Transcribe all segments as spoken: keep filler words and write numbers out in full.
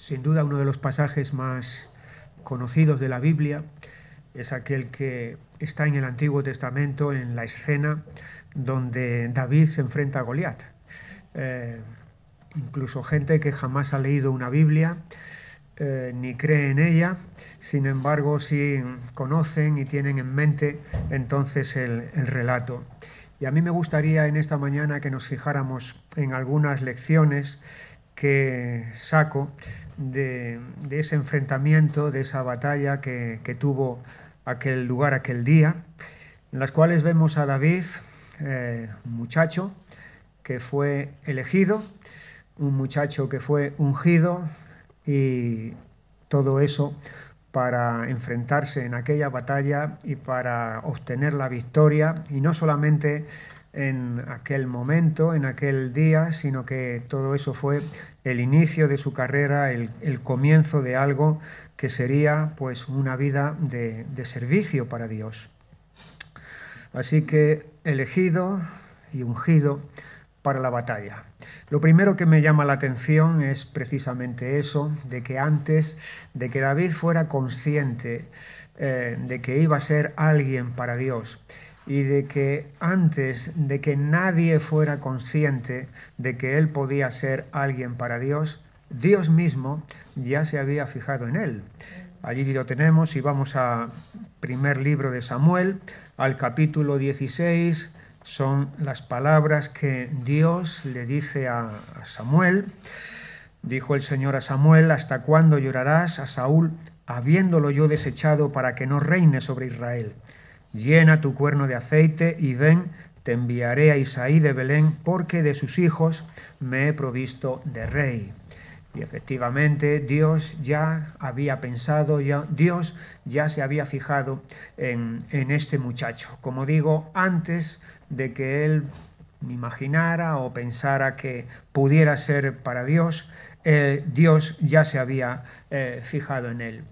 Sin duda uno de los pasajes más conocidos de la Biblia es aquel que está en el Antiguo Testamento, en la escena donde David se enfrenta a Goliat. Eh, incluso gente que jamás ha leído una Biblia eh, ni cree en ella, sin embargo sí conocen y tienen en mente entonces el, el relato. Y a mí me gustaría en esta mañana que nos fijáramos en algunas lecciones que saco de, de ese enfrentamiento, de esa batalla que, que tuvo aquel lugar aquel día, en las cuales vemos a David, eh, un muchacho que fue elegido, un muchacho que fue ungido, y todo eso para enfrentarse en aquella batalla y para obtener la victoria, y no solamente en aquel momento, en aquel día, sino que todo eso fue el inicio de su carrera, el, el comienzo de algo que sería pues una vida de, de servicio para Dios. Así que elegido y ungido para la batalla. Lo primero que me llama la atención es precisamente eso, de que antes de que David fuera consciente eh, de que iba a ser alguien para Dios, y de que antes de que nadie fuera consciente de que él podía ser alguien para Dios, Dios mismo ya se había fijado en él. Allí lo tenemos y vamos al primer libro de Samuel, al capítulo dieciséis, son las palabras que Dios le dice a Samuel. Dijo el Señor a Samuel: ¿hasta cuándo llorarás a Saúl, habiéndolo yo desechado para que no reine sobre Israel? Llena tu cuerno de aceite y ven, te enviaré a Isaí de Belén, porque de sus hijos me he provisto de rey. Y efectivamente Dios ya había pensado, ya, Dios ya se había fijado en, en este muchacho. Como digo, antes de que él imaginara o pensara que pudiera ser para Dios, eh, Dios ya se había eh, fijado en él.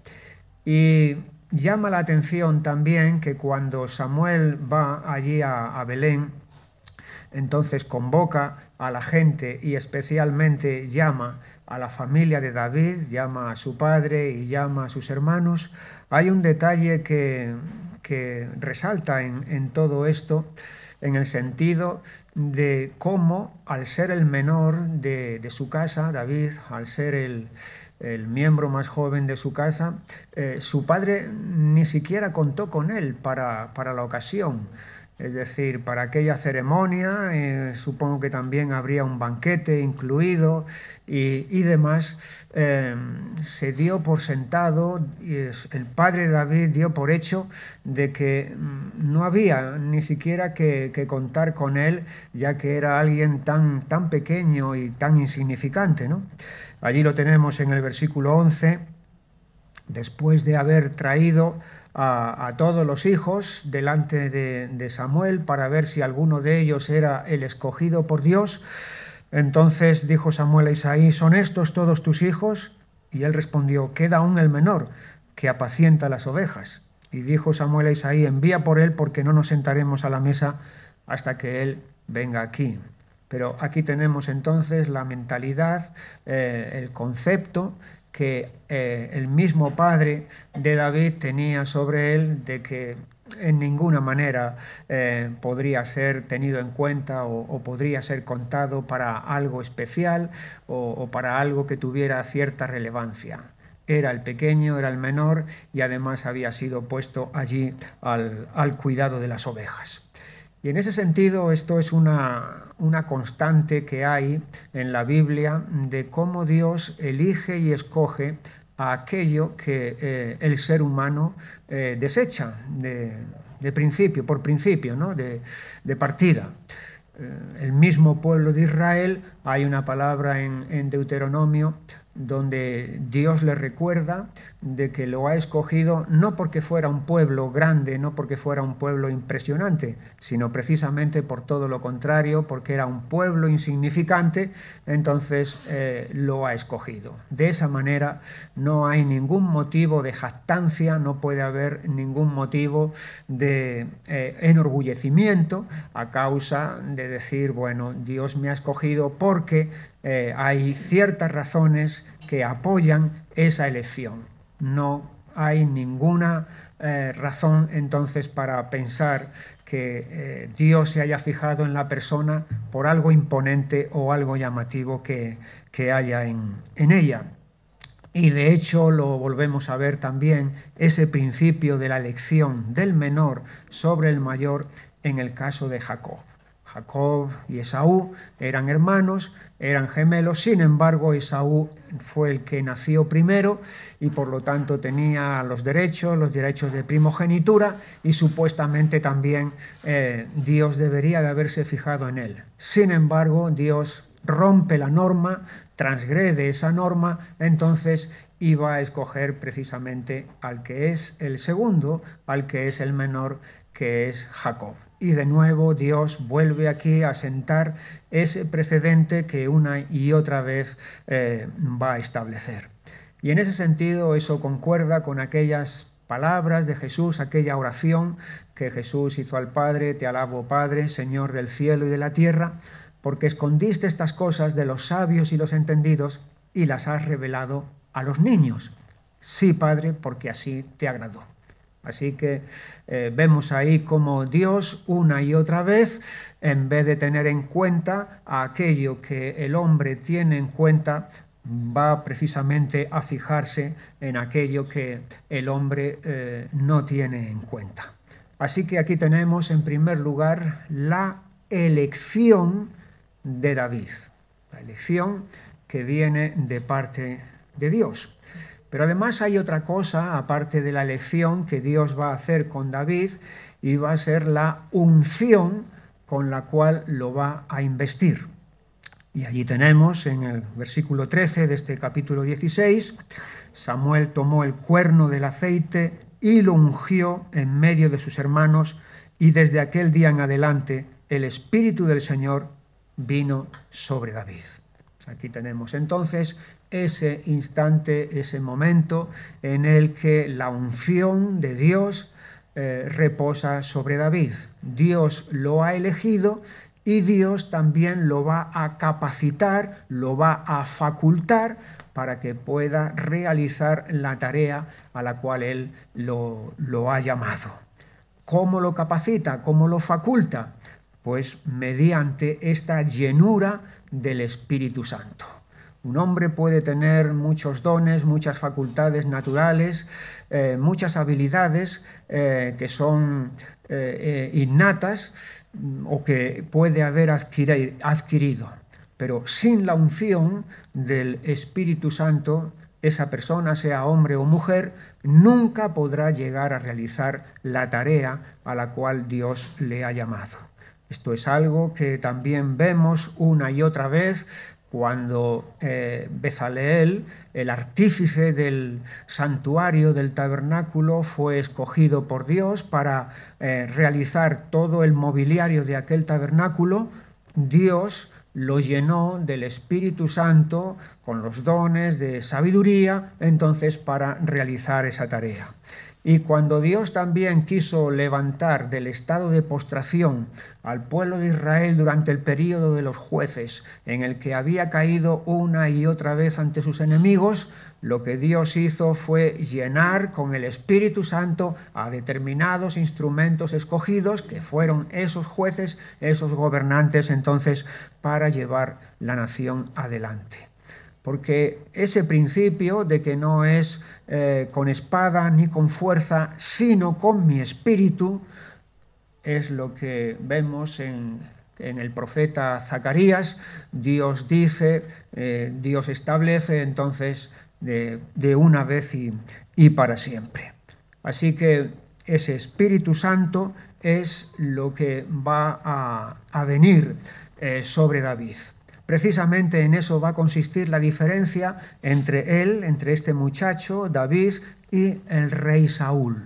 Y llama la atención también que cuando Samuel va allí a, a Belén, entonces convoca a la gente y especialmente llama a la familia de David, llama a su padre y llama a sus hermanos. Hay un detalle que, que resalta en, en todo esto, en el sentido de cómo, al ser el menor de, de su casa, David, al ser el, el miembro más joven de su casa, eh, su padre ni siquiera contó con él para, para la ocasión. Es decir, para aquella ceremonia, eh, supongo que también habría un banquete incluido y, y demás. Eh, se dio por sentado, y es, el padre de David dio por hecho de que no había ni siquiera que, que contar con él, ya que era alguien tan, tan pequeño y tan insignificante, ¿no? Allí lo tenemos en el versículo once, después de haber traído A, a todos los hijos delante de, de Samuel para ver si alguno de ellos era el escogido por Dios. Entonces dijo Samuel a Isaí: ¿son estos todos tus hijos? Y él respondió: queda aún el menor, que apacienta las ovejas. Y dijo Samuel a Isaí: envía por él, porque no nos sentaremos a la mesa hasta que él venga aquí. Pero aquí tenemos entonces la mentalidad, eh, el concepto que eh, el mismo padre de David tenía sobre él, de que en ninguna manera eh, podría ser tenido en cuenta o, o podría ser contado para algo especial o, o para algo que tuviera cierta relevancia. Era el pequeño, era el menor, y además había sido puesto allí al, al cuidado de las ovejas. Y en ese sentido, esto es una, una constante que hay en la Biblia de cómo Dios elige y escoge a aquello que eh, el ser humano eh, desecha de, de principio, por principio, ¿no? de, de partida. Eh, el mismo pueblo de Israel, hay una palabra en, en Deuteronomio donde Dios le recuerda de que lo ha escogido no porque fuera un pueblo grande, no porque fuera un pueblo impresionante, sino precisamente por todo lo contrario, porque era un pueblo insignificante, entonces eh, lo ha escogido. De esa manera no hay ningún motivo de jactancia, no puede haber ningún motivo de eh, enorgullecimiento a causa de decir, bueno, Dios me ha escogido porque eh, hay ciertas razones que apoyan esa elección. No hay ninguna eh, razón entonces para pensar que eh, Dios se haya fijado en la persona por algo imponente o algo llamativo que, que haya en, en ella. Y de hecho lo volvemos a ver también, ese principio de la elección del menor sobre el mayor en el caso de Jacob. Jacob y Esaú eran hermanos, eran gemelos, sin embargo Esaú fue el que nació primero y por lo tanto tenía los derechos, los derechos de primogenitura y supuestamente también eh, Dios debería de haberse fijado en él. Sin embargo, Dios rompe la norma, transgrede esa norma, entonces iba a escoger precisamente al que es el segundo, al que es el menor, que es Jacob. Y de nuevo Dios vuelve aquí a sentar ese precedente que una y otra vez eh, va a establecer. Y en ese sentido eso concuerda con aquellas palabras de Jesús, aquella oración que Jesús hizo al Padre: te alabo, Padre, Señor del cielo y de la tierra, porque escondiste estas cosas de los sabios y los entendidos y las has revelado a los niños. Sí, Padre, porque así te agradó. Así que eh, vemos ahí como Dios una y otra vez, en vez de tener en cuenta aquello que el hombre tiene en cuenta, va precisamente a fijarse en aquello que el hombre eh, no tiene en cuenta. Así que aquí tenemos en primer lugar la elección de David, la elección que viene de parte de Dios. Pero además hay otra cosa, aparte de la elección que Dios va a hacer con David, y va a ser la unción con la cual lo va a investir. Y allí tenemos en el versículo trece de este capítulo dieciséis, Samuel tomó el cuerno del aceite y lo ungió en medio de sus hermanos, y desde aquel día en adelante el Espíritu del Señor vino sobre David. Aquí tenemos entonces ese instante, ese momento en el que la unción de Dios eh, reposa sobre David. Dios lo ha elegido y Dios también lo va a capacitar, lo va a facultar para que pueda realizar la tarea a la cual Él lo, lo ha llamado. ¿Cómo lo capacita? ¿Cómo lo faculta? Pues mediante esta llenura del Espíritu Santo. Un hombre puede tener muchos dones, muchas facultades naturales, eh, muchas habilidades eh, que son eh, eh, innatas o que puede haber adquirido. Pero sin la unción del Espíritu Santo, esa persona, sea hombre o mujer, nunca podrá llegar a realizar la tarea a la cual Dios le ha llamado. Esto es algo que también vemos una y otra vez cuando eh, Bezaleel, el artífice del santuario, del tabernáculo, fue escogido por Dios para eh, realizar todo el mobiliario de aquel tabernáculo. Dios lo llenó del Espíritu Santo con los dones de sabiduría, entonces para realizar esa tarea. Y cuando Dios también quiso levantar del estado de postración al pueblo de Israel durante el período de los jueces, en el que había caído una y otra vez ante sus enemigos, lo que Dios hizo fue llenar con el Espíritu Santo a determinados instrumentos escogidos, que fueron esos jueces, esos gobernantes, entonces, para llevar la nación adelante. Porque ese principio de que no es eh, con espada ni con fuerza, sino con mi espíritu, es lo que vemos en, en el profeta Zacarías. Dios dice, eh, Dios establece entonces de, de una vez y, y para siempre. Así que ese Espíritu Santo es lo que va a, a venir eh, sobre David. Precisamente en eso va a consistir la diferencia entre él, entre este muchacho, David, y el rey Saúl.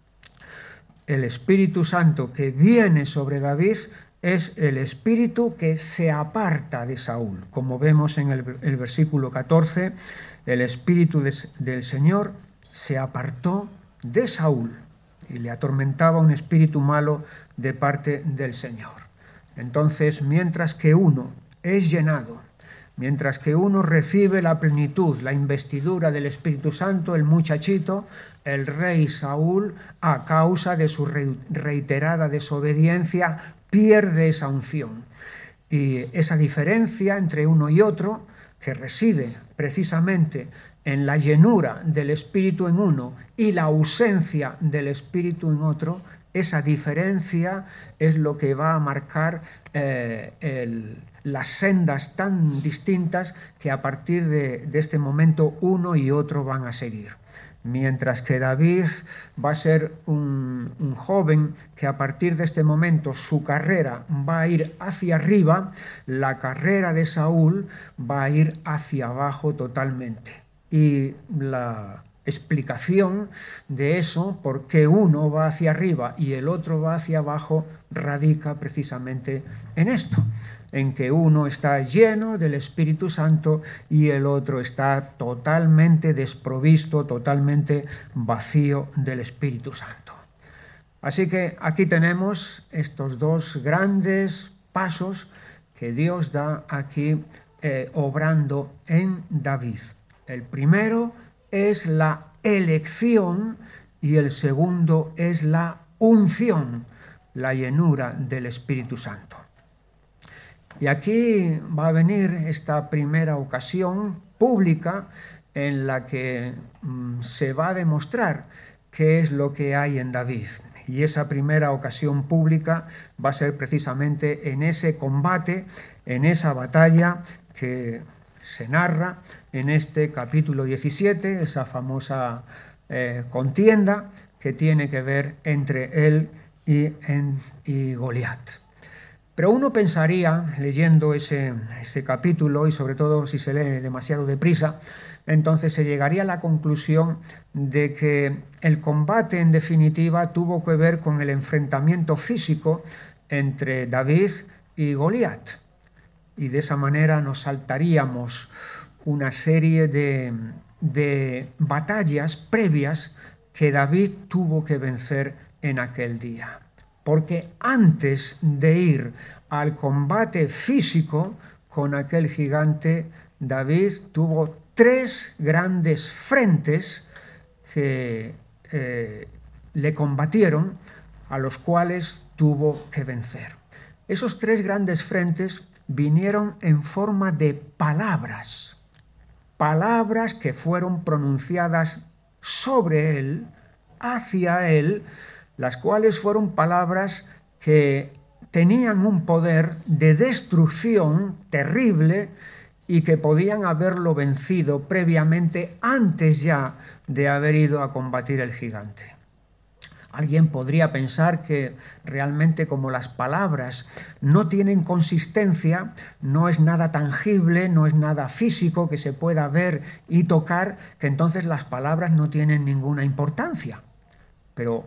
El Espíritu Santo que viene sobre David es el espíritu que se aparta de Saúl. Como vemos en el, el versículo catorce, el Espíritu de, del Señor se apartó de Saúl y le atormentaba un espíritu malo de parte del Señor. Entonces, mientras que uno es llenado, mientras que uno recibe la plenitud, la investidura del Espíritu Santo, el muchachito, el rey Saúl, a causa de su reiterada desobediencia, pierde esa unción. Y esa diferencia entre uno y otro, que reside precisamente en la llenura del Espíritu en uno y la ausencia del Espíritu en otro, esa diferencia es lo que va a marcar eh, el, las sendas tan distintas que a partir de, de este momento uno y otro van a seguir. Mientras que David va a ser un, un joven que a partir de este momento su carrera va a ir hacia arriba, la carrera de Saúl va a ir hacia abajo totalmente. Y la explicación de eso, por qué uno va hacia arriba y el otro va hacia abajo, radica precisamente en esto, en que uno está lleno del Espíritu Santo y el otro está totalmente desprovisto, totalmente vacío del Espíritu Santo. Así que aquí tenemos estos dos grandes pasos que Dios da aquí eh, obrando en David. El primero es la elección y el segundo es la unción, la llenura del Espíritu Santo. Y aquí va a venir esta primera ocasión pública en la que mm, se va a demostrar qué es lo que hay en David. Y esa primera ocasión pública va a ser precisamente en ese combate, en esa batalla que se narra en este capítulo diecisiete, esa famosa eh, contienda que tiene que ver entre él y, en, y Goliat. Pero uno pensaría, leyendo ese, ese capítulo, y sobre todo si se lee demasiado deprisa, entonces se llegaría a la conclusión de que el combate en definitiva tuvo que ver con el enfrentamiento físico entre David y Goliat. Y de esa manera nos saltaríamos una serie de, de batallas previas que David tuvo que vencer en aquel día. Porque antes de ir al combate físico con aquel gigante, David tuvo tres grandes frentes que eh, le combatieron, a los cuales tuvo que vencer. Esos tres grandes frentes vinieron en forma de palabras, palabras que fueron pronunciadas sobre él, hacia él, las cuales fueron palabras que tenían un poder de destrucción terrible y que podían haberlo vencido previamente antes ya de haber ido a combatir el gigante. Alguien podría pensar que realmente como las palabras no tienen consistencia, no es nada tangible, no es nada físico que se pueda ver y tocar, que entonces las palabras no tienen ninguna importancia. Pero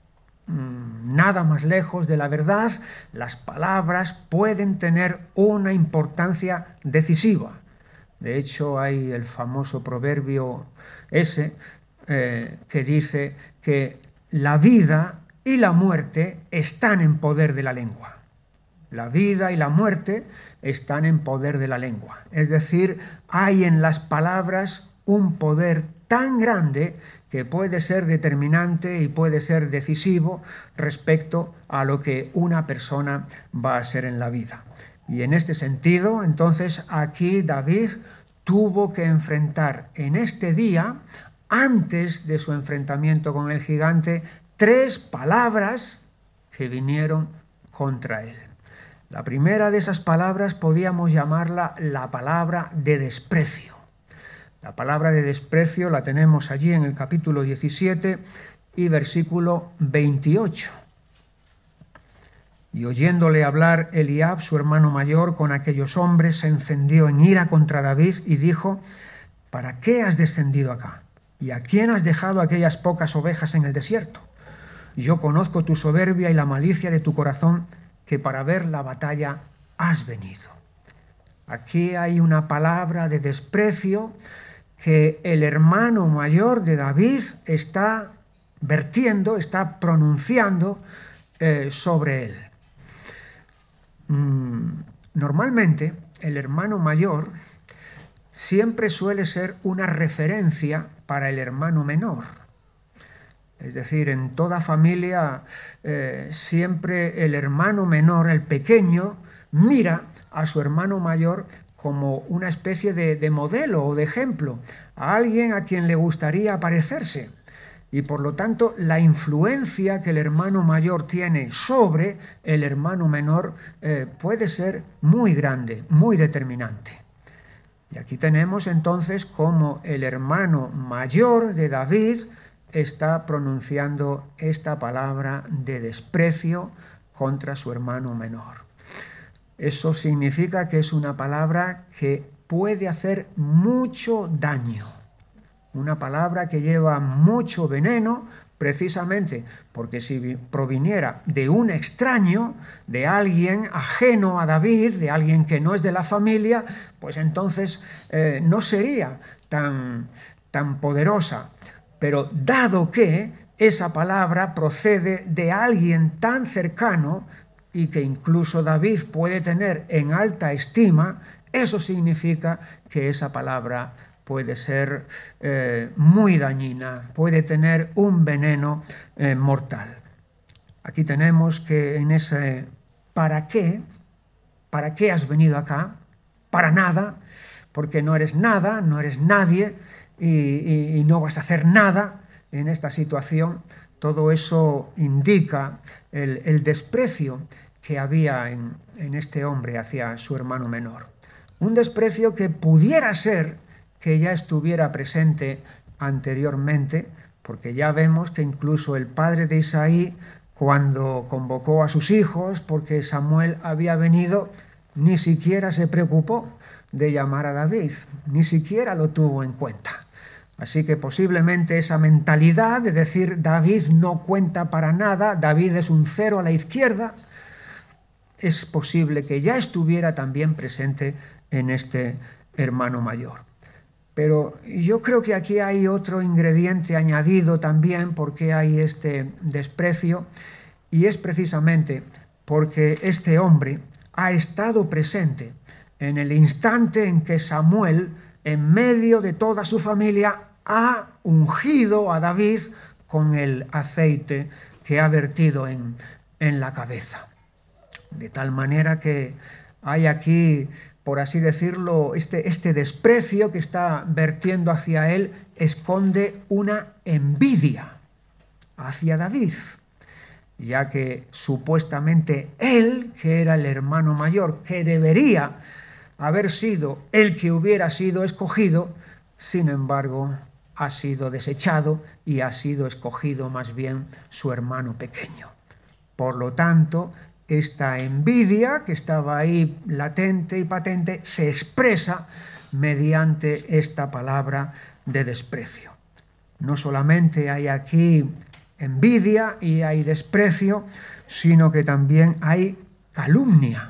mmm, nada más lejos de la verdad, las palabras pueden tener una importancia decisiva. De hecho, hay el famoso proverbio ese eh, que dice que la vida y la muerte están en poder de la lengua. La vida y la muerte están en poder de la lengua. Es decir, hay en las palabras un poder tan grande que puede ser determinante y puede ser decisivo respecto a lo que una persona va a ser en la vida. Y en este sentido, entonces, aquí David tuvo que enfrentar en este día, antes de su enfrentamiento con el gigante, tres palabras que vinieron contra él. La primera de esas palabras podíamos llamarla la palabra de desprecio. La palabra de desprecio la tenemos allí en el capítulo diecisiete y versículo veintiocho. Y oyéndole hablar Eliab, su hermano mayor, con aquellos hombres, se encendió en ira contra David y dijo: ¿para qué has descendido acá? ¿Y a quién has dejado aquellas pocas ovejas en el desierto? Yo conozco tu soberbia y la malicia de tu corazón, que para ver la batalla has venido. Aquí hay una palabra de desprecio que el hermano mayor de David está vertiendo, está pronunciando eh, sobre él. Mm, normalmente el hermano mayor siempre suele ser una referencia para el hermano menor. Es decir, en toda familia eh, siempre el hermano menor, el pequeño, mira a su hermano mayor como una especie de, de modelo o de ejemplo, a alguien a quien le gustaría parecerse. Y por lo tanto, la influencia que el hermano mayor tiene sobre el hermano menor eh, puede ser muy grande, muy determinante. Y aquí tenemos entonces cómo el hermano mayor de David está pronunciando esta palabra de desprecio contra su hermano menor. Eso significa que es una palabra que puede hacer mucho daño, una palabra que lleva mucho veneno, precisamente porque si proviniera de un extraño, de alguien ajeno a David, de alguien que no es de la familia, pues entonces eh, no sería tan, tan poderosa. Pero dado que esa palabra procede de alguien tan cercano y que incluso David puede tener en alta estima, eso significa que esa palabra puede ser eh, muy dañina, puede tener un veneno eh, mortal. Aquí tenemos que en ese ¿para qué? ¿Para qué has venido acá? Para nada, porque no eres nada, no eres nadie y, y, y no vas a hacer nada en esta situación. Todo eso indica el, el desprecio que había en, en este hombre hacia su hermano menor. Un desprecio que pudiera ser que ya estuviera presente anteriormente, porque ya vemos que incluso el padre de Isaí, cuando convocó a sus hijos, porque Samuel había venido, ni siquiera se preocupó de llamar a David, ni siquiera lo tuvo en cuenta. Así que posiblemente esa mentalidad de decir David no cuenta para nada, David es un cero a la izquierda, es posible que ya estuviera también presente en este hermano mayor. Pero yo creo que aquí hay otro ingrediente añadido también porque hay este desprecio, y es precisamente porque este hombre ha estado presente en el instante en que Samuel, en medio de toda su familia, ha ungido a David con el aceite que ha vertido en, en la cabeza. De tal manera que hay aquí, por así decirlo, este, este desprecio que está vertiendo hacia él esconde una envidia hacia David, ya que supuestamente él, que era el hermano mayor, que debería haber sido el que hubiera sido escogido, sin embargo, ha sido desechado y ha sido escogido más bien su hermano pequeño. Por lo tanto, esta envidia que estaba ahí latente y patente se expresa mediante esta palabra de desprecio. No solamente hay aquí envidia y hay desprecio, sino que también hay calumnia.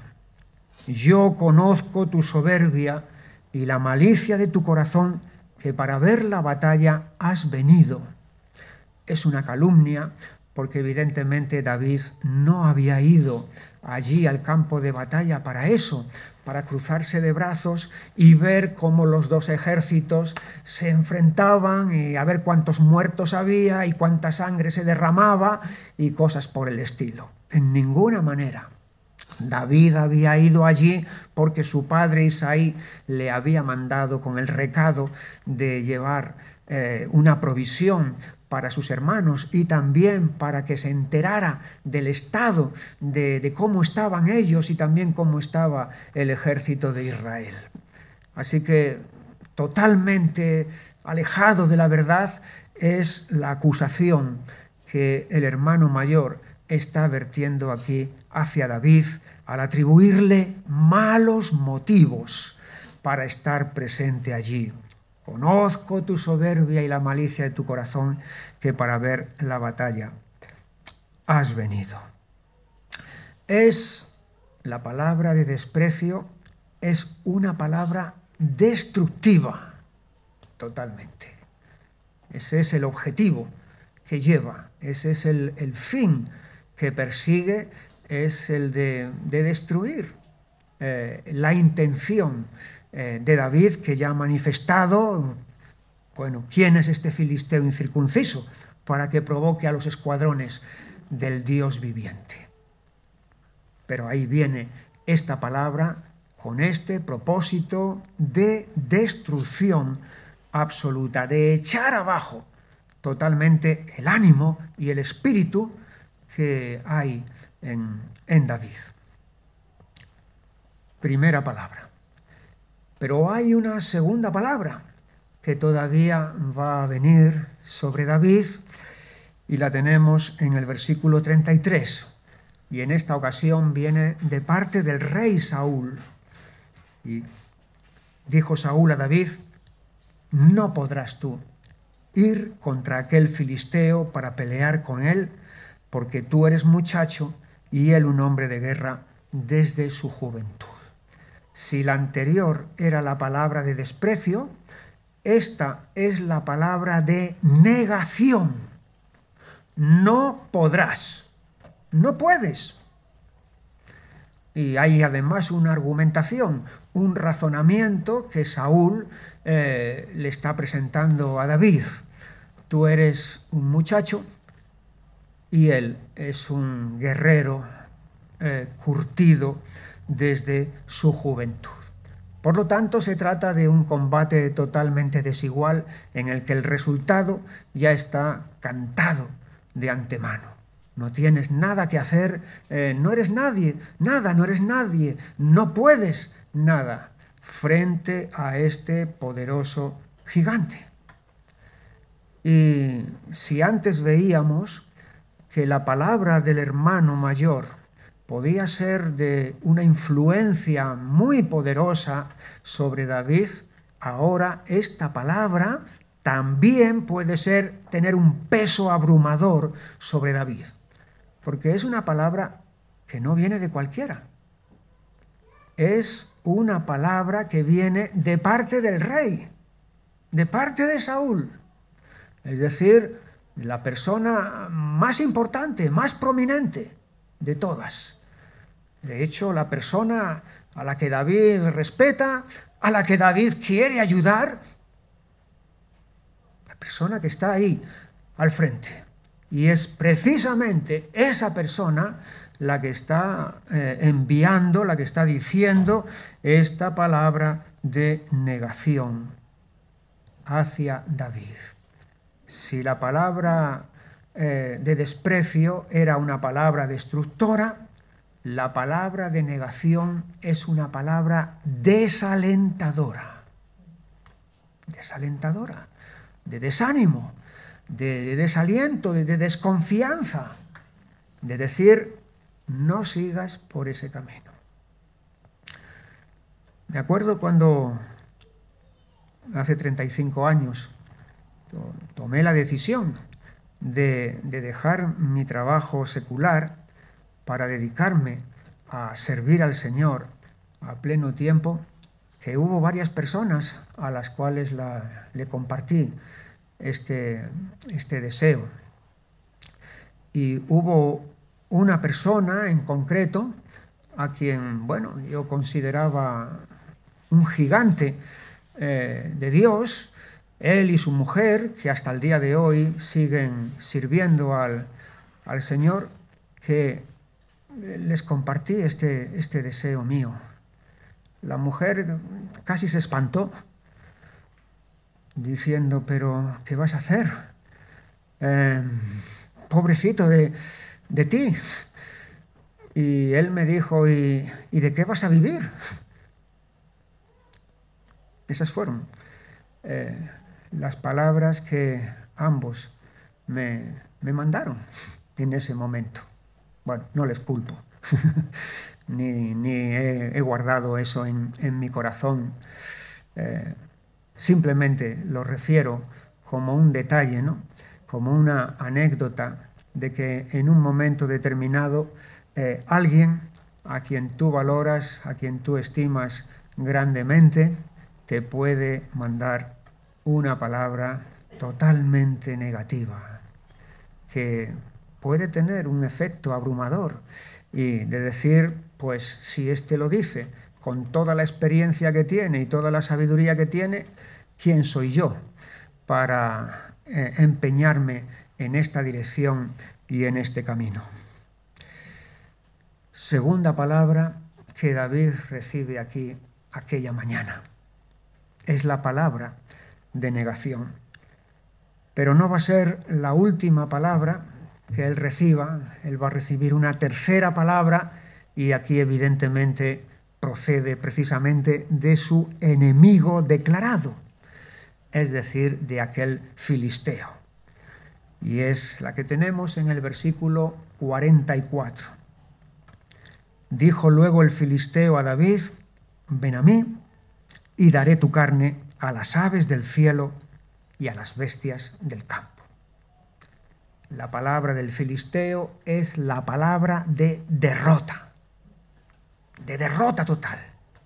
Yo conozco tu soberbia y la malicia de tu corazón, que para ver la batalla has venido. Es una calumnia porque evidentemente David no había ido allí al campo de batalla para eso, para cruzarse de brazos y ver cómo los dos ejércitos se enfrentaban y a ver cuántos muertos había y cuánta sangre se derramaba y cosas por el estilo. En ninguna manera. David había ido allí porque su padre Isaí le había mandado con el recado de llevar eh, una provisión para sus hermanos y también para que se enterara del estado de, de cómo estaban ellos y también cómo estaba el ejército de Israel. Así que totalmente alejado de la verdad es la acusación que el hermano mayor está vertiendo aquí hacia David al atribuirle malos motivos para estar presente allí. Conozco tu soberbia y la malicia de tu corazón, que para ver la batalla has venido. Es la palabra de desprecio, es una palabra destructiva, totalmente. Ese es el objetivo que lleva, ese es el, el fin que persigue, es el de, de destruir eh, la intención eh, de David, que ya ha manifestado, bueno, ¿quién es este filisteo incircunciso para que provoque a los escuadrones del Dios viviente? Pero ahí viene esta palabra con este propósito de destrucción absoluta, de echar abajo totalmente el ánimo y el espíritu que hay en, en David. Primera palabra. Pero hay una segunda palabra que todavía va a venir sobre David y la tenemos en el versículo treinta y tres. Y en esta ocasión viene de parte del rey Saúl. Y dijo Saúl a David: no podrás tú ir contra aquel filisteo para pelear con él, porque tú eres muchacho y él un hombre de guerra desde su juventud. Si la anterior era la palabra de desprecio, esta es la palabra de negación. No podrás, no puedes. Y hay además una argumentación, un razonamiento que Saúl eh, le está presentando a David. Tú eres un muchacho y él es un guerrero eh, curtido desde su juventud. Por lo tanto, se trata de un combate totalmente desigual en el que el resultado ya está cantado de antemano. No tienes nada que hacer, eh, no eres nadie, nada, no eres nadie, no puedes nada frente a este poderoso gigante. Y si antes veíamos que la palabra del hermano mayor podía ser de una influencia muy poderosa sobre David, ahora esta palabra también puede ser, tener un peso abrumador sobre David, porque es una palabra que no viene de cualquiera. Es una palabra que viene de parte del rey, de parte de Saúl, es decir, la persona más importante, más prominente de todas. De hecho, la persona a la que David respeta, a la que David quiere ayudar, la persona que está ahí al frente. Y es precisamente esa persona la que está eh, enviando, la que está diciendo esta palabra de negación hacia David. Si la palabra eh, de desprecio era una palabra destructora, la palabra de negación es una palabra desalentadora. Desalentadora, de desánimo, de, de desaliento, de, de desconfianza, de decir: no sigas por ese camino. Me acuerdo cuando hace treinta y cinco años tomé la decisión de, de dejar mi trabajo secular para dedicarme a servir al Señor a pleno tiempo, que hubo varias personas a las cuales la, le compartí este, este deseo. Y hubo una persona en concreto a quien, bueno, yo consideraba un gigante eh, de Dios, él y su mujer, que hasta el día de hoy siguen sirviendo al, al Señor, que les compartí este, este deseo mío. La mujer casi se espantó, diciendo: ¿pero qué vas a hacer? Eh, pobrecito de, de ti. Y él me dijo: ¿y, ¿y de qué vas a vivir? Esas fueron eh, las palabras que ambos me, me mandaron en ese momento. Bueno, no les culpo, ni, ni he, he guardado eso en, en mi corazón. Eh, simplemente lo refiero como un detalle, ¿no? Como una anécdota de que en un momento determinado eh, alguien a quien tú valoras, a quien tú estimas grandemente, te puede mandar una palabra totalmente negativa, que puede tener un efecto abrumador y de decir, pues si éste lo dice con toda la experiencia que tiene y toda la sabiduría que tiene, ¿quién soy yo para eh, empeñarme en esta dirección y en este camino? Segunda palabra que David recibe aquí aquella mañana. Es la palabra de negación. Pero no va a ser la última palabra que él reciba. Él va a recibir una tercera palabra y aquí evidentemente procede precisamente de su enemigo declarado, es decir, de aquel filisteo. Y es la que tenemos en el versículo cuarenta y cuatro. Dijo luego el filisteo a David: ven a mí y daré tu carne a las aves del cielo y a las bestias del campo. La palabra del filisteo es la palabra de derrota, de derrota total.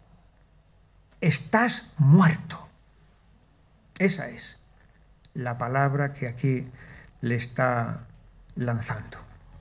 Estás muerto. Esa es la palabra que aquí le está lanzando.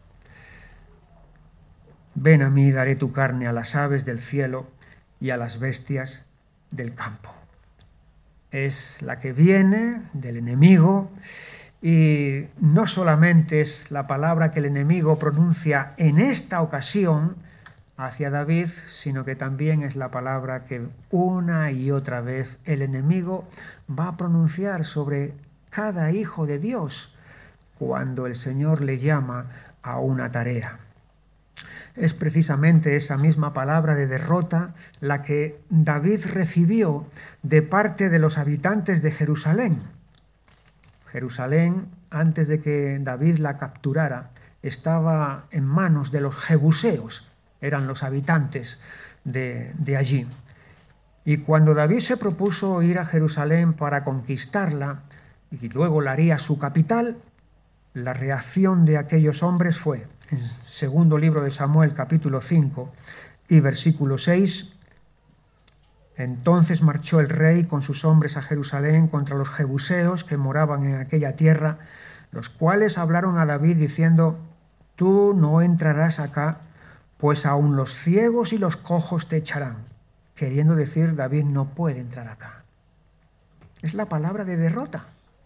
Ven a mí, daré tu carne a las aves del cielo y a las bestias del campo. Es la que viene del enemigo y no solamente es la palabra que el enemigo pronuncia en esta ocasión hacia David, sino que también es la palabra que una y otra vez el enemigo va a pronunciar sobre cada hijo de Dios cuando el Señor le llama a una tarea. Es precisamente esa misma palabra de derrota la que David recibió de parte de los habitantes de Jerusalén. Jerusalén, antes de que David la capturara, estaba en manos de los jebuseos, eran los habitantes de, de allí. Y cuando David se propuso ir a Jerusalén para conquistarla, y luego la haría su capital, la reacción de aquellos hombres fue, en segundo libro de Samuel, capítulo cinco y versículo seis, entonces marchó el rey con sus hombres a Jerusalén contra los jebuseos que moraban en aquella tierra, los cuales hablaron a David diciendo: tú no entrarás acá, pues aun los ciegos y los cojos te echarán. Queriendo decir, David no puede entrar acá. Es la palabra de derrota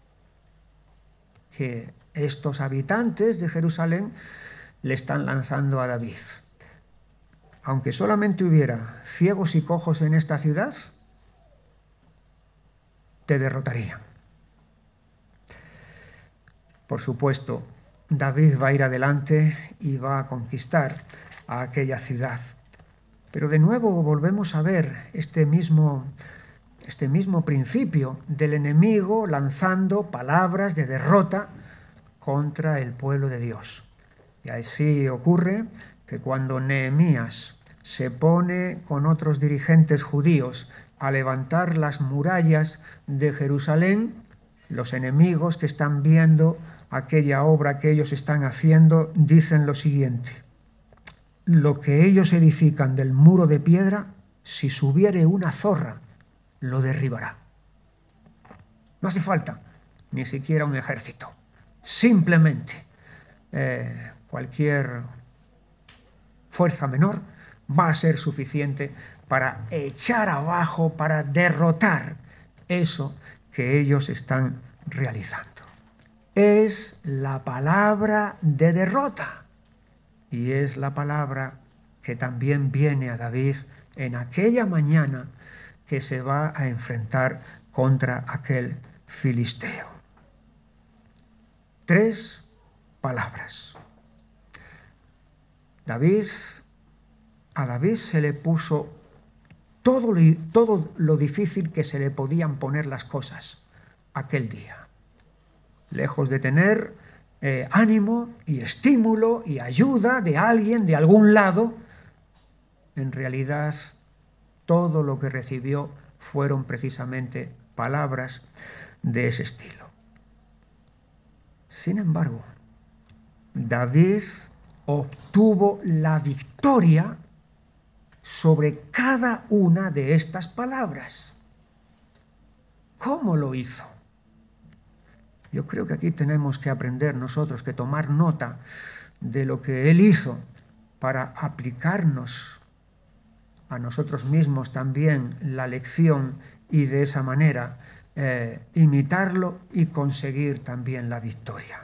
que estos habitantes de Jerusalén le están lanzando a David. Aunque solamente hubiera ciegos y cojos en esta ciudad, te derrotarían. Por supuesto, David va a ir adelante y va a conquistar a aquella ciudad. Pero de nuevo volvemos a ver este mismo, este mismo principio del enemigo lanzando palabras de derrota contra el pueblo de Dios. Y así ocurre que cuando Nehemías se pone con otros dirigentes judíos a levantar las murallas de Jerusalén, los enemigos que están viendo aquella obra que ellos están haciendo dicen lo siguiente: lo que ellos edifican del muro de piedra, si subiere una zorra, lo derribará. No hace falta ni siquiera un ejército. Simplemente eh, cualquier fuerza menor va a ser suficiente para echar abajo, para derrotar eso que ellos están realizando. Es la palabra de derrota y es la palabra que también viene a David en aquella mañana que se va a enfrentar contra aquel filisteo. Tres palabras. David, a David se le puso todo lo, todo lo difícil que se le podían poner las cosas aquel día. Lejos de tener eh, ánimo y estímulo y ayuda de alguien, de algún lado, en realidad todo lo que recibió fueron precisamente palabras de ese estilo. Sin embargo, David obtuvo la victoria sobre cada una de estas palabras. ¿Cómo lo hizo? Yo creo que aquí tenemos que aprender nosotros, que tomar nota de lo que él hizo para aplicarnos a nosotros mismos también la lección y de esa manera eh, imitarlo y conseguir también la victoria.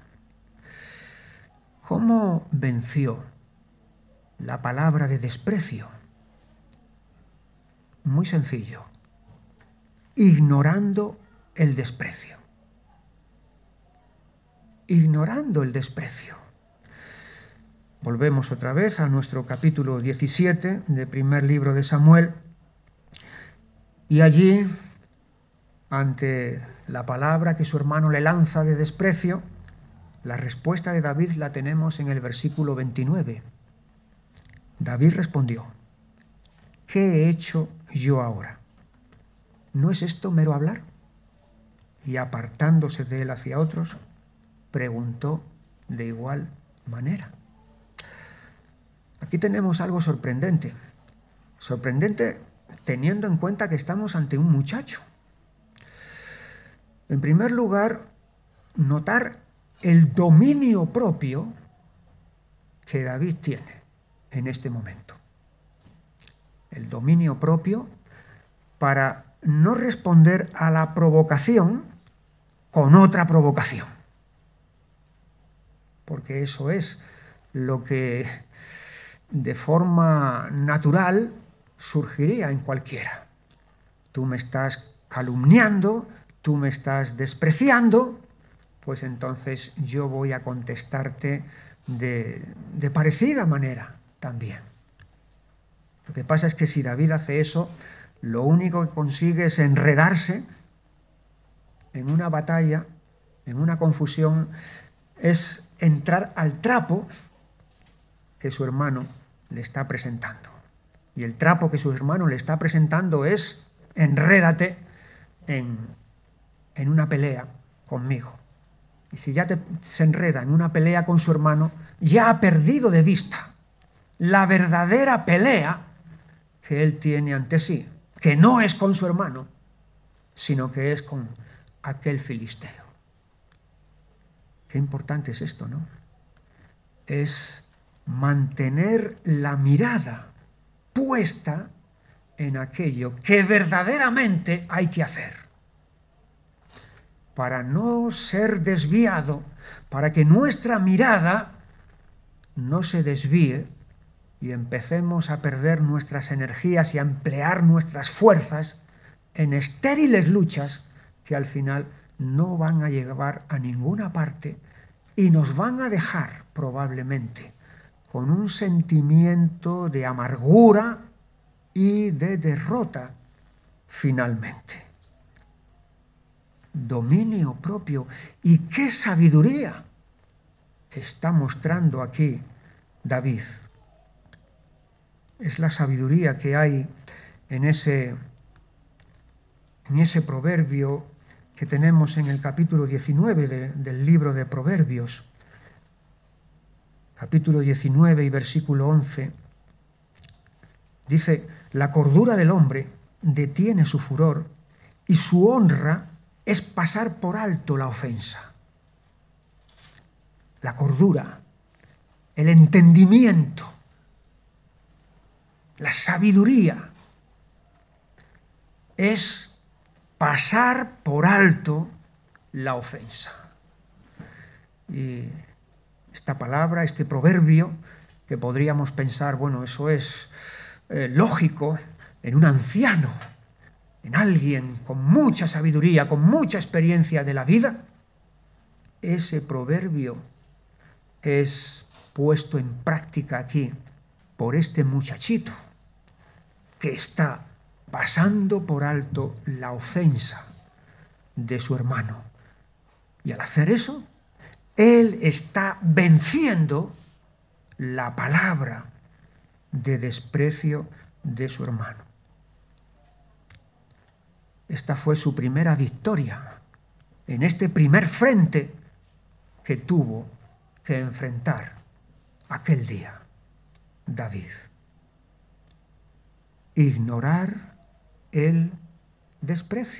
¿Cómo venció la palabra de desprecio? Muy sencillo, ignorando el desprecio. Ignorando el desprecio. Volvemos otra vez a nuestro capítulo diecisiete del primer libro de Samuel, y allí, ante la palabra que su hermano le lanza de desprecio, la respuesta de David la tenemos en el versículo veintinueve. David respondió: ¿qué he hecho yo ahora? ¿No es esto mero hablar? Y apartándose de él hacia otros, preguntó de igual manera. Aquí tenemos algo sorprendente. Sorprendente teniendo en cuenta que estamos ante un muchacho. En primer lugar, notar el dominio propio que David tiene en este momento. El dominio propio para no responder a la provocación con otra provocación. Porque eso es lo que de forma natural surgiría en cualquiera. Tú me estás calumniando, tú me estás despreciando, pues entonces yo voy a contestarte de, de parecida manera también. Lo que pasa es que si David hace eso, lo único que consigue es enredarse en una batalla, en una confusión, es entrar al trapo que su hermano le está presentando. Y el trapo que su hermano le está presentando es: enrédate en, en una pelea conmigo. Y si ya te, se enreda en una pelea con su hermano, ya ha perdido de vista la verdadera pelea que él tiene ante sí, que no es con su hermano, sino que es con aquel filisteo. Qué importante es esto, ¿no? Es mantener la mirada puesta en aquello que verdaderamente hay que hacer, para no ser desviado, para que nuestra mirada no se desvíe y empecemos a perder nuestras energías y a emplear nuestras fuerzas en estériles luchas que al final no van a llevar a ninguna parte y nos van a dejar probablemente con un sentimiento de amargura y de derrota finalmente. Dominio propio. ¿Y qué sabiduría está mostrando aquí David? Es la sabiduría que hay en ese, en ese proverbio que tenemos en el capítulo diecinueve de, del libro de Proverbios. Capítulo diecinueve y versículo once. Dice: la cordura del hombre detiene su furor y su honra es pasar por alto la ofensa. La cordura, el entendimiento, la sabiduría es pasar por alto la ofensa. Y esta palabra, este proverbio, que podríamos pensar, bueno, eso es eh, lógico en un anciano, en alguien con mucha sabiduría, con mucha experiencia de la vida, ese proverbio es puesto en práctica aquí por este muchachito que está pasando por alto la ofensa de su hermano. Y al hacer eso, Él está venciendo la palabra de desprecio de su hermano. Esta fue su primera victoria en este primer frente que tuvo que enfrentar aquel día David. Ignorar el desprecio.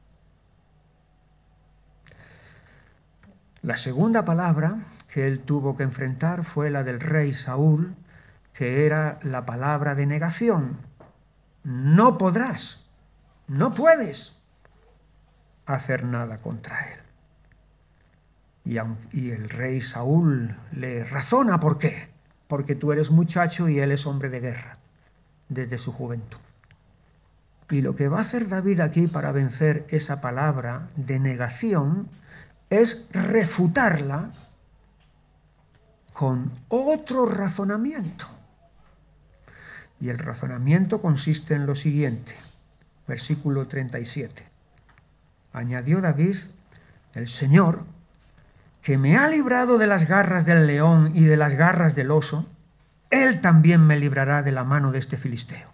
La segunda palabra que él tuvo que enfrentar fue la del rey Saúl, que era la palabra de negación. No podrás, no puedes hacer nada contra él. Y, y el rey Saúl le razona, ¿por qué? Porque tú eres muchacho y él es hombre de guerra desde su juventud. Y lo que va a hacer David aquí para vencer esa palabra de negación es refutarla con otro razonamiento. Y el razonamiento consiste en lo siguiente, versículo treinta y siete. Añadió David: el Señor, que me ha librado de las garras del león y de las garras del oso, Él también me librará de la mano de este filisteo.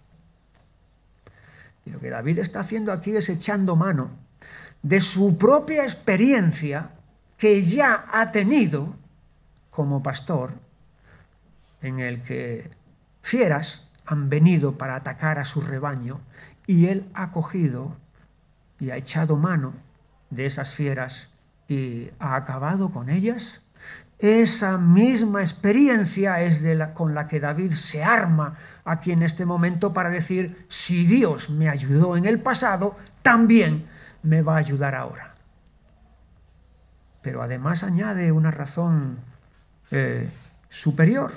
Y lo que David está haciendo aquí es echando mano de su propia experiencia que ya ha tenido como pastor, en el que fieras han venido para atacar a su rebaño y él ha cogido y ha echado mano de esas fieras y ha acabado con ellas. Esa misma experiencia es de la, con la que David se arma aquí en este momento para decir: si Dios me ayudó en el pasado, también me va a ayudar ahora. Pero además añade una razón eh, superior,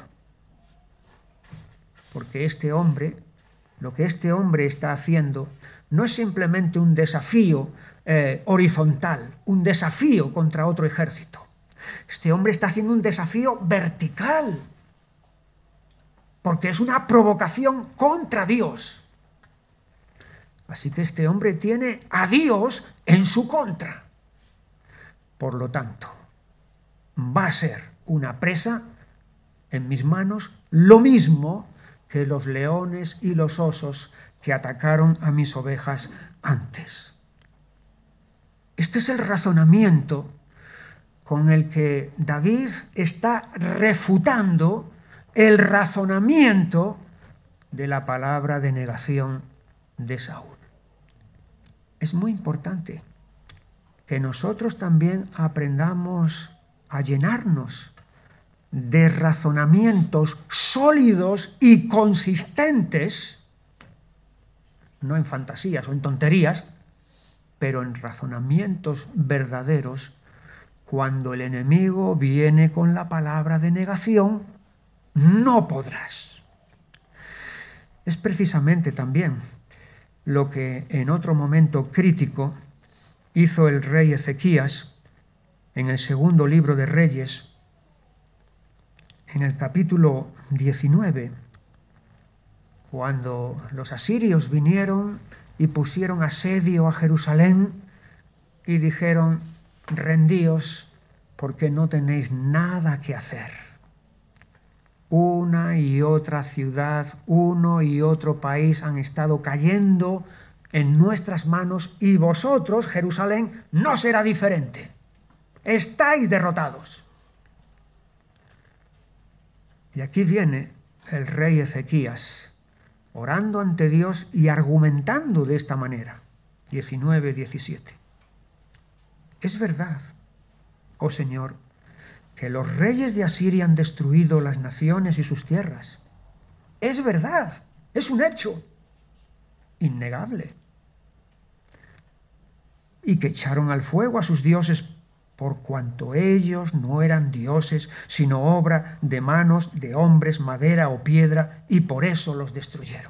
porque este hombre, lo que este hombre está haciendo no es simplemente un desafío eh, horizontal, un desafío contra otro ejército. Este hombre está haciendo un desafío vertical, porque es una provocación contra Dios. Así que este hombre tiene a Dios en su contra. Por lo tanto, va a ser una presa en mis manos, lo mismo que los leones y los osos que atacaron a mis ovejas antes. Este es el razonamiento con el que David está refutando el razonamiento de la palabra de negación de Saúl. Es muy importante que nosotros también aprendamos a llenarnos de razonamientos sólidos y consistentes, no en fantasías o en tonterías, pero en razonamientos verdaderos. Cuando el enemigo viene con la palabra de negación, no podrás. Es precisamente también lo que en otro momento crítico hizo el rey Ezequías en el segundo libro de Reyes, en el capítulo diecinueve, cuando los asirios vinieron y pusieron asedio a Jerusalén y dijeron: rendíos porque no tenéis nada que hacer. Una y otra ciudad, uno y otro país han estado cayendo en nuestras manos y vosotros, Jerusalén, no será diferente. Estáis derrotados. Y aquí viene el rey Ezequías orando ante Dios y argumentando de esta manera. diecinueve diecisiete. Es verdad, oh Señor, que los reyes de Asiria han destruido las naciones y sus tierras. Es verdad, es un hecho innegable. Y que echaron al fuego a sus dioses por cuanto ellos no eran dioses, sino obra de manos de hombres, madera o piedra, y por eso los destruyeron.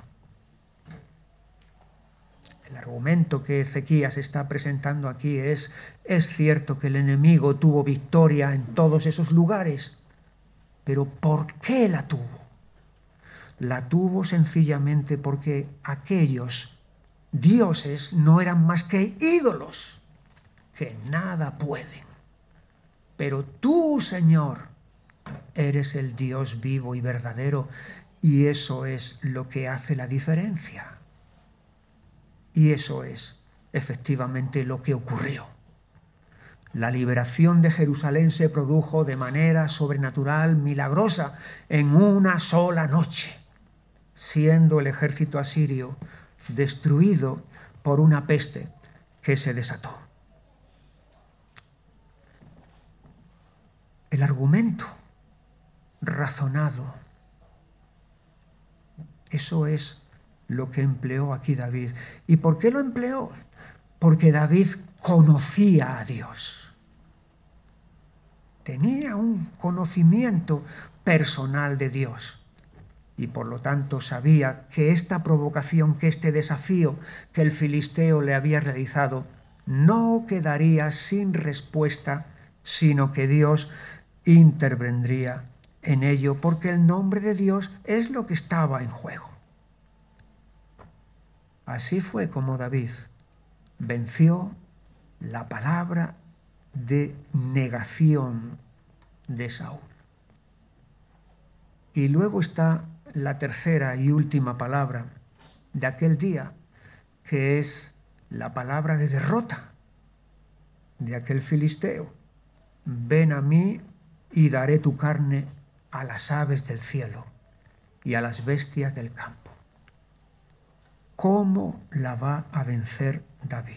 El argumento que Ezequías está presentando aquí es: es cierto que el enemigo tuvo victoria en todos esos lugares, pero ¿por qué la tuvo? La tuvo sencillamente porque aquellos dioses no eran más que ídolos, que nada pueden. pero tú, Señor, eres el Dios vivo y verdadero, y eso es lo que hace la diferencia. Y eso es efectivamente lo que ocurrió. La liberación de Jerusalén se produjo de manera sobrenatural, milagrosa, en una sola noche, siendo el ejército asirio destruido por una peste que se desató. El argumento razonado, eso es lo que empleó aquí David. ¿Y por qué lo empleó? Porque David conocía a Dios. Tenía un conocimiento personal de Dios y por lo tanto sabía que esta provocación, que este desafío que el filisteo le había realizado no quedaría sin respuesta, sino que Dios intervendría en ello, porque el nombre de Dios es lo que estaba en juego. Así fue como David venció la palabra de negación de Saúl. Y luego está la tercera y última palabra de aquel día, que es la palabra de derrota de aquel filisteo. Ven a mí y daré tu carne a las aves del cielo y a las bestias del campo. ¿Cómo la va a vencer David?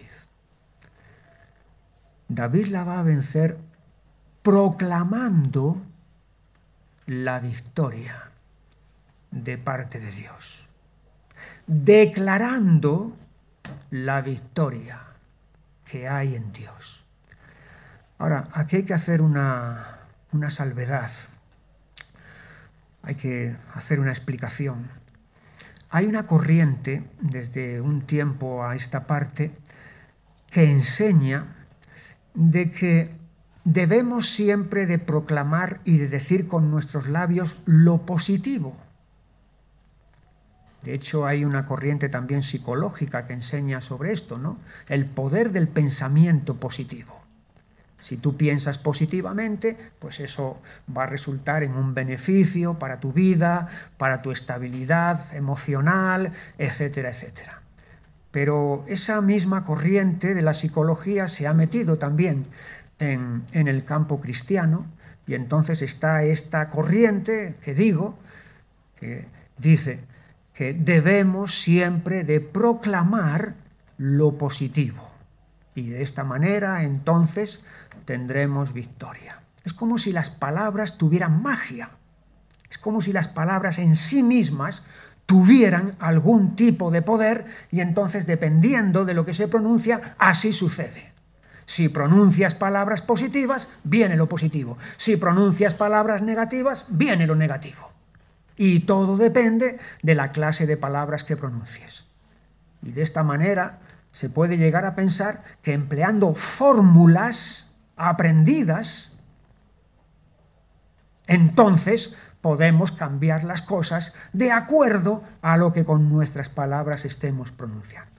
David la va a vencer proclamando la victoria de parte de Dios, declarando la victoria que hay en Dios. Ahora, aquí hay que hacer una, una salvedad, hay que hacer una explicación. Hay una corriente desde un tiempo a esta parte que enseña de que debemos siempre de proclamar y de decir con nuestros labios lo positivo. De hecho, hay una corriente también psicológica que enseña sobre esto, ¿no? El poder del pensamiento positivo. Si tú piensas positivamente, pues eso va a resultar en un beneficio para tu vida, para tu estabilidad emocional, etcétera, etcétera. Pero esa misma corriente de la psicología se ha metido también en, en el campo cristiano, y entonces está esta corriente que digo, que dice que debemos siempre de proclamar lo positivo, y de esta manera entonces tendremos victoria. Es como si las palabras tuvieran magia, es como si las palabras en sí mismas tuvieran algún tipo de poder, y entonces dependiendo de lo que se pronuncia, así sucede. Si pronuncias palabras positivas, viene lo positivo. Si pronuncias palabras negativas, viene lo negativo. Y todo depende de la clase de palabras que pronuncies. Y de esta manera se puede llegar a pensar que empleando fórmulas aprendidas, entonces podemos cambiar las cosas de acuerdo a lo que con nuestras palabras estemos pronunciando.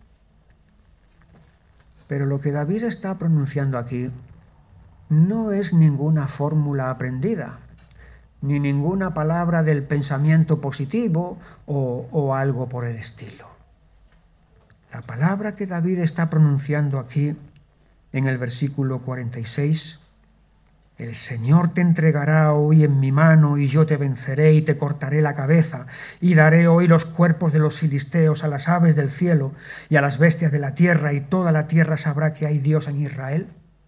Pero lo que David está pronunciando aquí no es ninguna fórmula aprendida, ni ninguna palabra del pensamiento positivo o, o algo por el estilo. La palabra que David está pronunciando aquí en el versículo cuarenta y seis, el Señor te entregará hoy en mi mano y yo te venceré y te cortaré la cabeza y daré hoy los cuerpos de los filisteos a las aves del cielo y a las bestias de la tierra, y toda la tierra sabrá que hay Dios en Israel.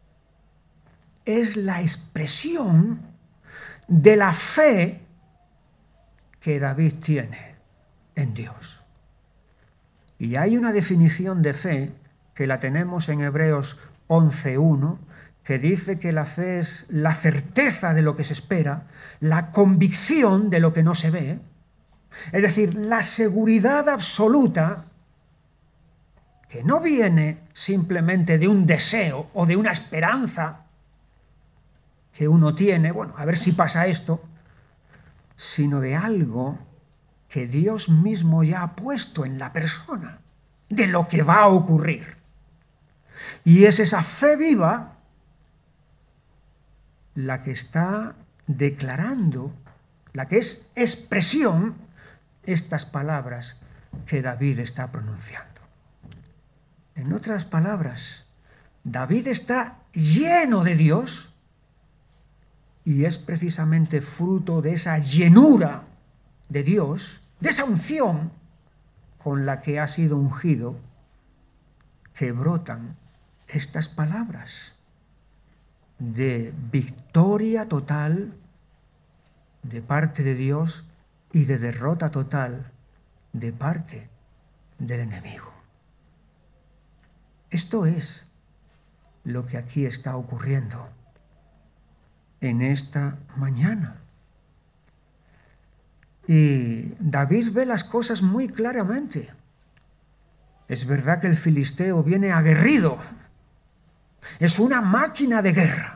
Es la expresión de la fe que David tiene en Dios. Y hay una definición de fe que la tenemos en Hebreos once uno, que dice que la fe es la certeza de lo que se espera, la convicción de lo que no se ve, es decir, la seguridad absoluta que no viene simplemente de un deseo o de una esperanza que uno tiene, bueno, a ver si pasa esto, sino de algo que Dios mismo ya ha puesto en la persona, de lo que va a ocurrir. Y es esa fe viva la que está declarando, la que es expresión, estas palabras que David está pronunciando. En otras palabras, David está lleno de Dios y es precisamente fruto de esa llenura de Dios, de esa unción con la que ha sido ungido, que brotan estas palabras de victoria total de parte de Dios y de derrota total de parte del enemigo. Esto es lo que aquí está ocurriendo en esta mañana. Y David ve las cosas muy claramente. Es verdad que el filisteo viene aguerrido. Es una máquina de guerra.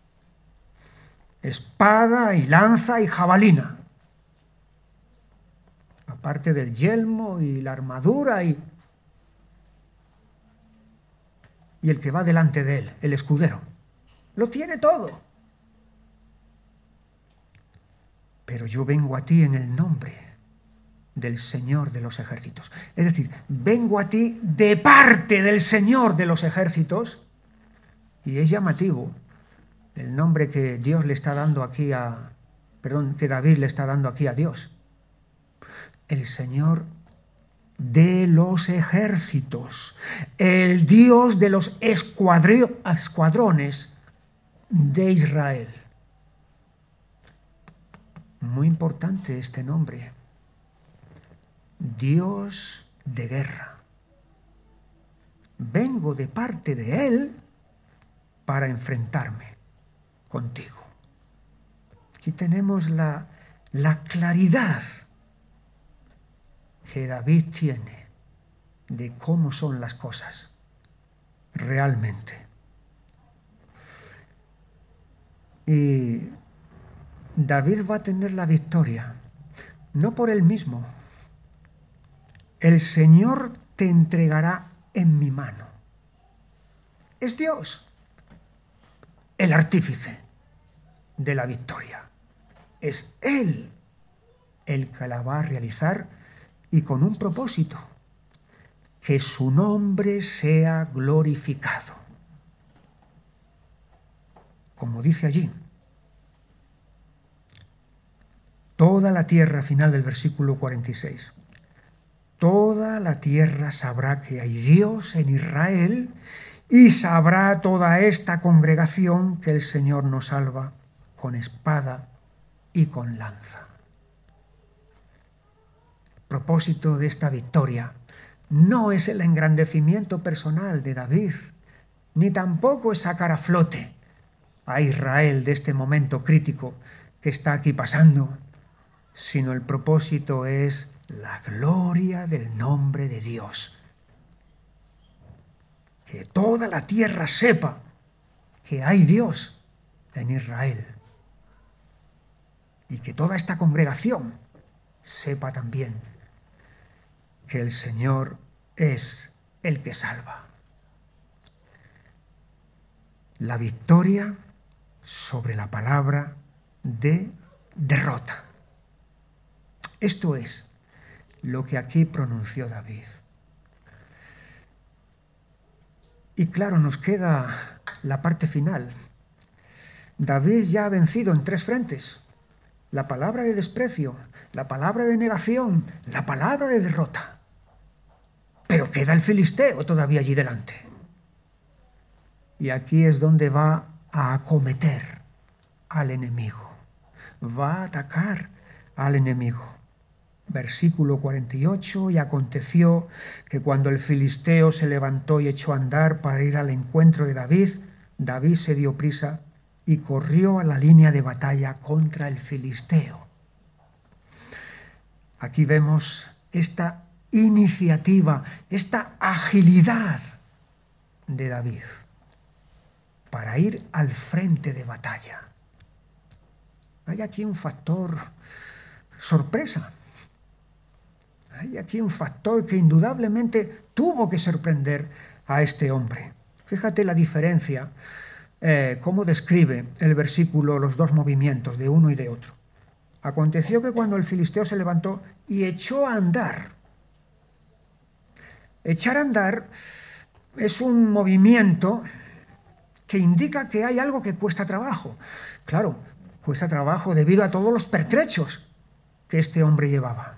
Espada y lanza y jabalina. Aparte del yelmo y la armadura y, y el que va delante de él, el escudero. Lo tiene todo. Pero yo vengo a ti en el nombre del Señor de los ejércitos. Es decir, vengo a ti de parte del Señor de los ejércitos. Y es llamativo el nombre que Dios le está dando aquí a, perdón, que David le está dando aquí a Dios. El Señor de los ejércitos, el Dios de los escuadrones de Israel. Muy importante este nombre. Dios de guerra. Vengo de parte de Él para enfrentarme contigo. Aquí tenemos la, la claridad que David tiene de cómo son las cosas realmente. Y David va a tener la victoria, no por él mismo. El Señor te entregará en mi mano. Es Dios el artífice de la victoria. Es Él el que la va a realizar y con un propósito: que su nombre sea glorificado. Como dice allí, toda la tierra, final del versículo cuarenta y seis, toda la tierra sabrá que hay Dios en Israel, y sabrá toda esta congregación que el Señor nos salva con espada y con lanza. El propósito de esta victoria no es el engrandecimiento personal de David, ni tampoco es sacar a flote a Israel de este momento crítico que está aquí pasando, sino el propósito es la gloria del nombre de Dios. Que toda la tierra sepa que hay Dios en Israel. Y que toda esta congregación sepa también que el Señor es el que salva. La victoria sobre la palabra de derrota. Esto es lo que aquí pronunció David. Y claro, nos queda la parte final. David ya ha vencido en tres frentes: la palabra de desprecio, la palabra de negación, la palabra de derrota. Pero queda el filisteo todavía allí delante. Y aquí es donde va a acometer al enemigo. Va a atacar al enemigo. Versículo cuarenta y ocho, y aconteció que cuando el filisteo se levantó y echó a andar para ir al encuentro de David, David se dio prisa y corrió a la línea de batalla contra el filisteo. Aquí vemos esta iniciativa, esta agilidad de David para ir al frente de batalla. Hay aquí un factor sorpresa. Hay aquí un factor que indudablemente tuvo que sorprender a este hombre. Fíjate la diferencia eh, cómo describe el versículo los dos movimientos de uno y de otro. Aconteció que cuando el filisteo se levantó y echó a andar. Echar a andar es un movimiento que indica que hay algo que cuesta trabajo. Claro, cuesta trabajo debido a todos los pertrechos que este hombre llevaba.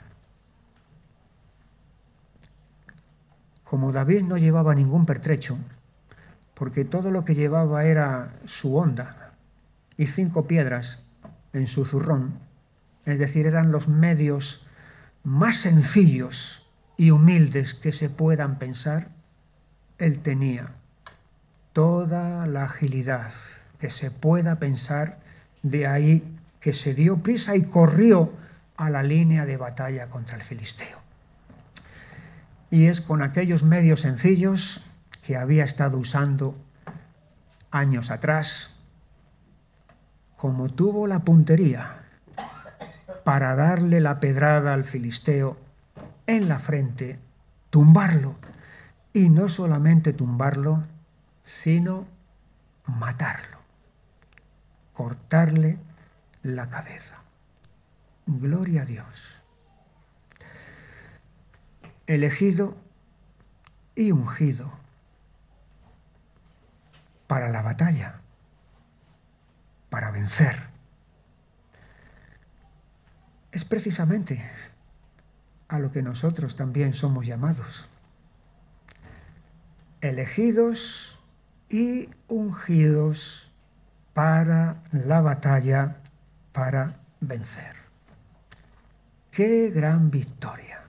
Como David no llevaba ningún pertrecho, porque todo lo que llevaba era su honda y cinco piedras en su zurrón, es decir, eran los medios más sencillos y humildes que se puedan pensar, él tenía toda la agilidad que se pueda pensar, de ahí que se dio prisa y corrió a la línea de batalla contra el filisteo. Y es con aquellos medios sencillos que había estado usando años atrás, como tuvo la puntería para darle la pedrada al filisteo en la frente, tumbarlo, y no solamente tumbarlo, sino matarlo, cortarle la cabeza. Gloria a Dios. Elegido y ungido para la batalla, para vencer. Es precisamente a lo que nosotros también somos llamados. Elegidos y ungidos para la batalla, para vencer. ¡Qué gran victoria!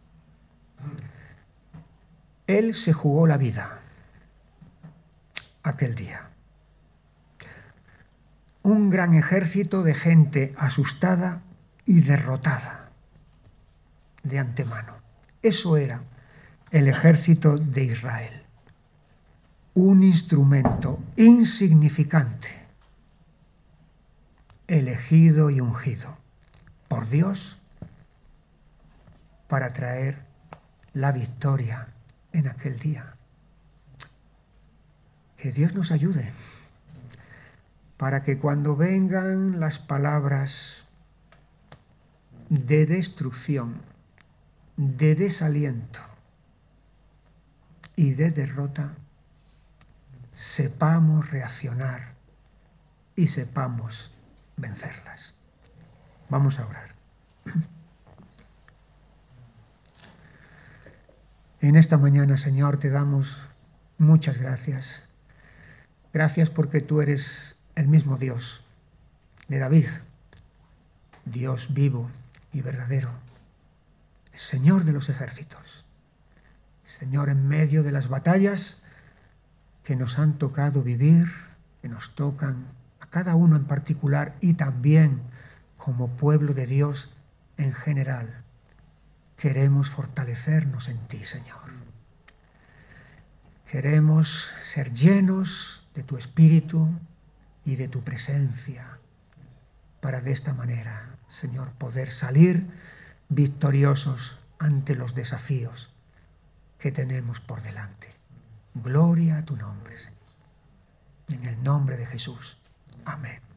Él se jugó la vida aquel día. Un gran ejército de gente asustada y derrotada de antemano. Eso era el ejército de Israel. Un instrumento insignificante, elegido y ungido por Dios para traer la victoria en aquel día. Que Dios nos ayude para que cuando vengan las palabras de destrucción, de desaliento y de derrota, sepamos reaccionar y sepamos vencerlas. Vamos a orar. En esta mañana, Señor, te damos muchas gracias. Gracias porque tú eres el mismo Dios de David, Dios vivo y verdadero, Señor de los ejércitos, Señor en medio de las batallas que nos han tocado vivir, que nos tocan a cada uno en particular y también como pueblo de Dios en general. Queremos fortalecernos en ti, Señor. Queremos ser llenos de tu Espíritu y de tu presencia para de esta manera, Señor, poder salir victoriosos ante los desafíos que tenemos por delante. Gloria a tu nombre, Señor. En el nombre de Jesús. Amén.